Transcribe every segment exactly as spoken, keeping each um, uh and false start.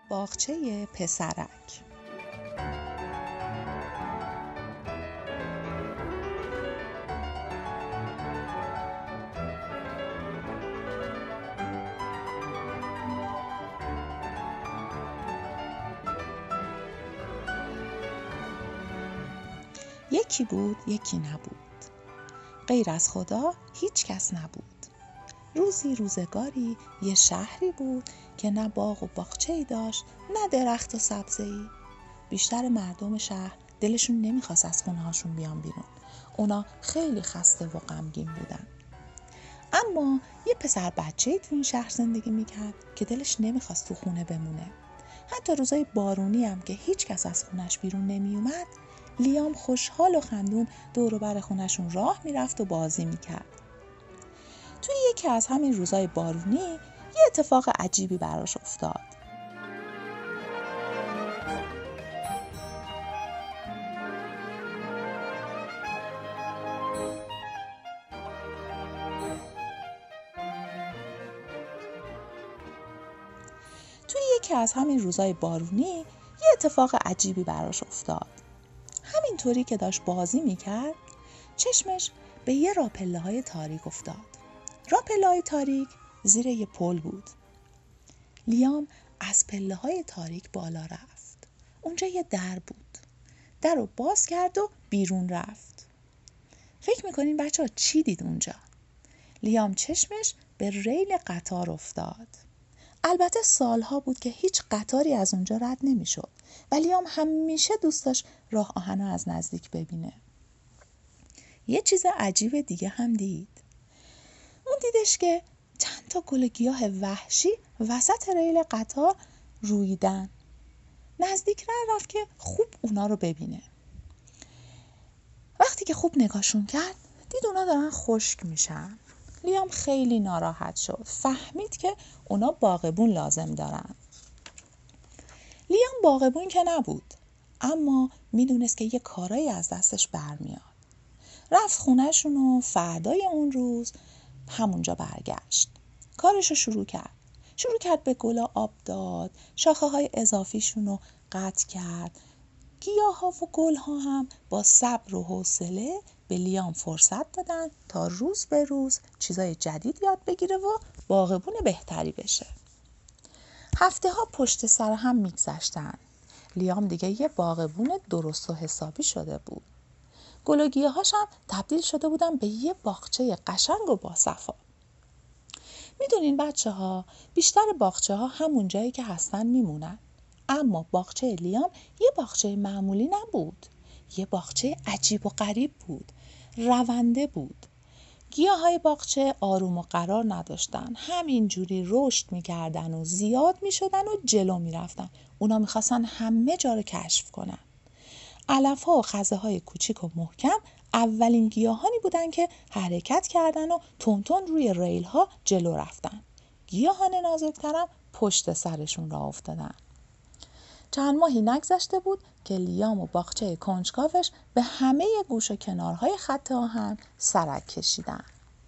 باغچه پسرک. یکی بود یکی نبود، غیر از خدا هیچ کس نبود. روزی روزگاری یه شهری بود که نه باغ و باغچه‌ای داشت نه درخت و سبزه‌ای. بیشتر مردم شهر دلشون نمیخواست از خونه هاشون بیان بیرون. اونا خیلی خسته و غمگین بودن. اما یه پسر بچه‌ای تو این شهر زندگی میکرد که دلش نمیخواست تو خونه بمونه. حتی روزای بارونی هم که هیچ کس از خونش بیرون نمیومد، لیام خوشحال و خندون دور و بر خونشون راه میرفت و بازی میکرد. توی یکی از همین روزای بارونی یه اتفاق عجیبی براش افتاد. توی یکی از همین روزای بارونی یه اتفاق عجیبی براش افتاد. همینطوری که داشت بازی میکرد، چشمش به یه راه پله های تاریک افتاد. راه پله های تاریک زیر یه پل بود. لیام از پله های تاریک بالا رفت. اونجا یه در بود. در رو باز کرد و بیرون رفت. فکر میکنین بچه ها چی دید اونجا؟ لیام چشمش به ریل قطار افتاد. البته سالها بود که هیچ قطاری از اونجا رد نمیشد، ولی لیام همیشه دوست داشت راه آهن رو از نزدیک ببینه. یه چیز عجیب دیگه هم دید. اون دیدش که چند تا گل گیاه وحشی وسط ریل قطار رویدن. نزدیک رفت که خوب اونا رو ببینه. وقتی که خوب نگاهشون کرد، دید اونا دارن خشک میشن. لیام خیلی ناراحت شد. فهمید که اونا باغبون لازم دارن. لیام باغبون که نبود، اما میدونست که یه کارایی از دستش برمیاد. رفت خونهشون و فردای اون روز همونجا برگشت. کارشو شروع کرد. شروع کرد به گلا آب داد، شاخه های اضافیشون رو قطع کرد. گیاه ها و گل ها هم با صبر و حوصله به لیام فرصت دادن تا روز به روز چیزای جدید یاد بگیره و باغبون بهتری بشه. هفته ها پشت سر هم میگذشتن. لیام دیگه یه باغبون درست و حسابی شده بود. گل و گیاهاش هم تبدیل شده بودن به یه باغچه قشنگ و باصفا. میدونین بچه ها، بیشتر باغچه ها همون جایی که هستن میمونن. اما باغچه لیام یه باغچه معمولی نبود. یه باغچه عجیب و غریب بود. رونده بود. گیاهای باغچه آروم و قرار نداشتن. همین جوری رشد میکردن و زیاد میشدن و جلو میرفتن. اونا میخواستن همه جا رو کشف کنن. علف‌ها و خزه‌های کوچیک و محکم اولین گیاهانی بودن که حرکت کردن و تونتون روی ریل‌ها جلو رفتن. گیاهان نازک‌ترم پشت سرشون راه افتادن. چند ماهی نگذشته بود که لیام و باغچه کنجکاوش به همه گوش و کنارهای خط آهن سرک کشیدن.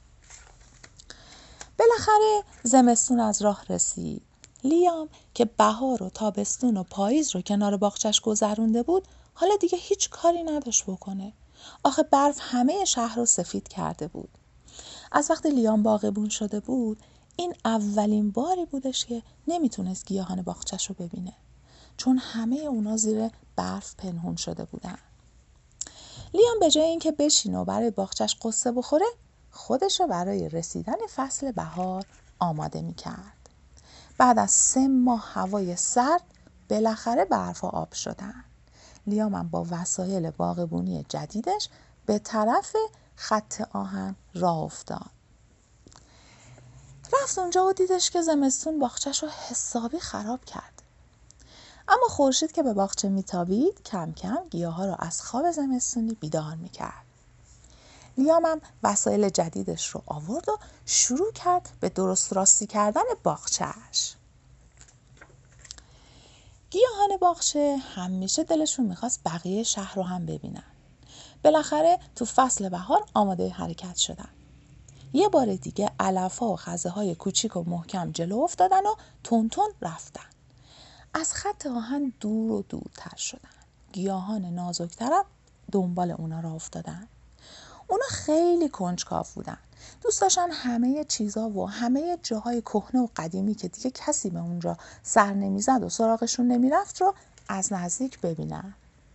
بالاخره زمستون از راه رسید. لیام که بهار و تابستون و پاییز رو کنار باغچه‌اش گذرونده بود، حالا دیگه هیچ کاری نداشت بکنه. آخه برف همه شهر رو سفید کرده بود. از وقتی لیام باغبون شده بود، این اولین باری بودش که نمیتونست گیاهان باغچه‌اش رو ببینه، چون همه اونا زیر برف پنهون شده بودن. لیام به جای اینکه بشینه و برای باغچه‌اش قصه بخوره، خودش رو برای رسیدن فصل بهار آماده میکرد. بعد از سه ماه هوای سرد بالاخره برف و آب شدن. لیام هم با وسایل باغبونی جدیدش به طرف خط آهن راه افتاد. رفت اونجا و دیدش که زمستون باغچه‌شو حسابی خراب کرد. اما خورشید که به باغچه میتابید کم کم گیاها رو از خواب زمستونی بیدار میکرد. لیام هم وسایل جدیدش رو آورد و شروع کرد به درست راستی کردن باغچه‌اش. گیاهان باغچه همیشه دلشون میخواست بقیه شهر رو هم ببینن. بالاخره تو فصل بهار آماده حرکت شدن. یه بار دیگه علف‌ها و خزه‌های کوچیک و محکم جلو افتادن و تون تون رفتن. از خط آهن دور و دورتر شدن. گیاهان نازکترم دنبال اونا را افتادن. اونا خیلی کنجکاو بودن. دوست داشتن همه چیزا و همه جاهای کهنه و قدیمی که دیگه کسی به اونجا سر نمیزد و سراغشون نمیرفت رو از نزدیک ببینن.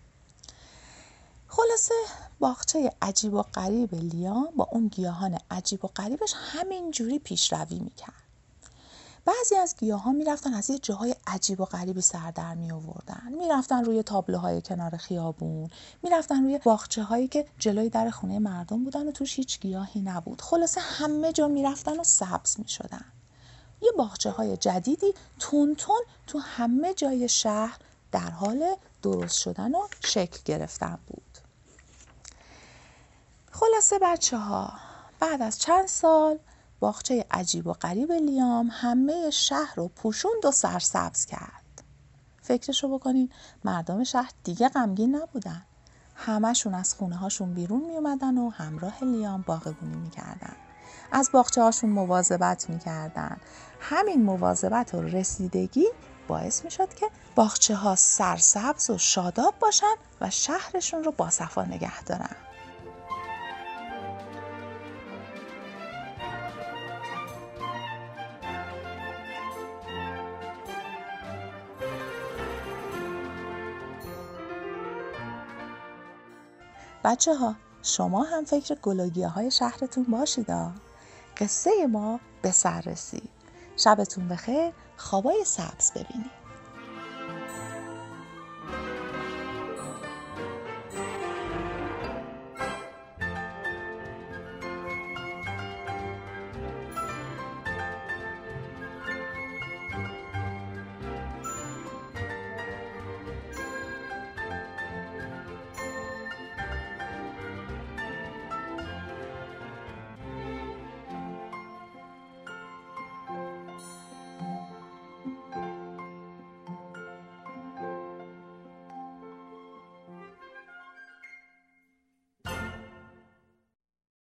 خلاصه باغچه عجیب و غریب لیام با اون گیاهان عجیب و غریبش همین جوری پیشروی میکرد. بعضی از گیاها میرفتن از یه جاهای عجیب و غریبی سر در می آوردن. میرفتن روی تابلوهای کنار خیابون، میرفتن روی باغچه هایی که جلوی در خونه مردم بودن و توش هیچ گیاهی نبود. خلاصه همه جا میرفتن و سبز میشدن. یه باغچه های جدیدی تون تون تو همه جای شهر در حال درست شدن و شکل گرفتن بود. خلاصه بچه ها بعد از چند سال باغچه عجیب و غریب لیام همه شهر رو پوشوند و سرسبز کرد. فکرشو بکنین، مردم شهر دیگه غمگین نبودن. همشون از خونه هاشون بیرون می اومدن و همراه لیام باغبونی می کردن. از باغچه هاشون مواظبت می کردن. همین مواظبت و رسیدگی باعث می شد که باغچه ها سرسبز و شاداب باشن و شهرشون رو باصفا نگه دارن. بچه ها شما هم فکر گل و گیاهای شهرتون باشید. قصه ما به سر رسید. شبتون بخیر، خوابای سبز ببینید.